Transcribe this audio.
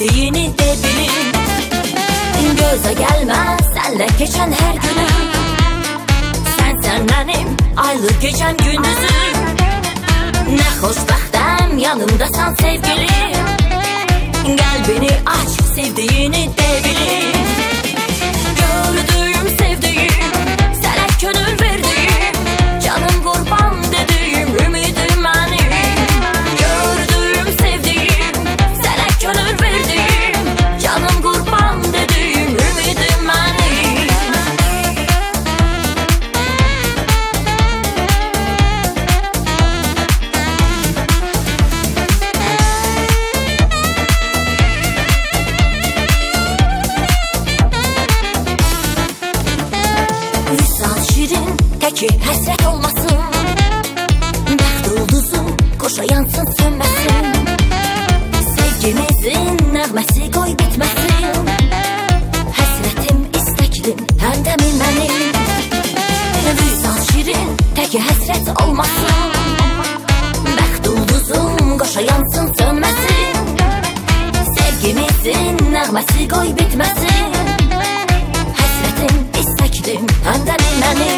sevdiğini de bilin. Göze gelmez senle geçen her günüm. Sen benim aylı gecem gündüzüm. Ne xoşbəxtəm yanımdasan sevgilim. Kalbini aç sevdiğini de bilin. Gördüğüm sevdiğim sana gönül verdiğim. Canım kurban dediğim ümidim benim. Gördüğüm sevdiğim sana gönül verdiğim. Canım kurban dediğim ümidim benim. Teki həsrət olmasın. Bəxt ulduzu qoşa yansın sönməsin. Sevgimizin nəğməsi qoy bitməsin. Həsrətim istəklim həndəmin mənim. Vüsal şirin teki həsrət olmasın. Bəxt ulduzum qoşa yansın sönməsin. Sevgimizin nəğməsi qoy bitməsin. Həsrətim istəklim həndəmin mənim.